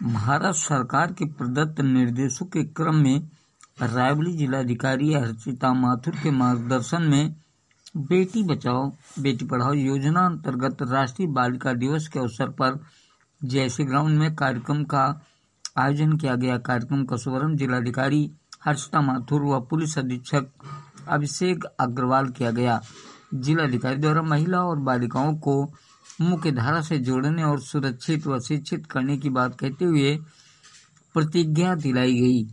भारत सरकार के प्रदत्त निर्देशों के क्रम में रायबरेली जिलाधिकारी हर्षिता माथुर के मार्गदर्शन में बेटी बचाओ बेटी पढ़ाओ योजना अंतर्गत राष्ट्रीय बालिका दिवस के अवसर पर जैसे ग्राउंड में कार्यक्रम का आयोजन किया गया। कार्यक्रम का शुभारंभ जिलाधिकारी हर्षिता माथुर व पुलिस अधीक्षक अभिषेक अग्रवाल किया गया। जिलाधिकारी द्वारा महिला और बालिकाओं को मुख्य धारा से जोड़ने और सुरक्षित व शिक्षित करने की बात कहते हुए प्रतिज्ञा दिलाई गई।